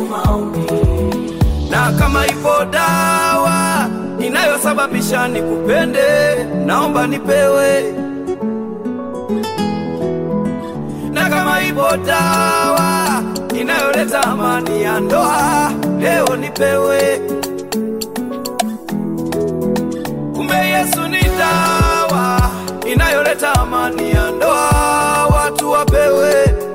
maombi. Na kama ipo dawa inayosababisha nikupende, naomba nipewe. Na kama ipo dawa inayoleta amani ya ndoa, leo nipewe. Kumbe Yesu ni dawa inayoleta amani ya ndoa, watu wapewe.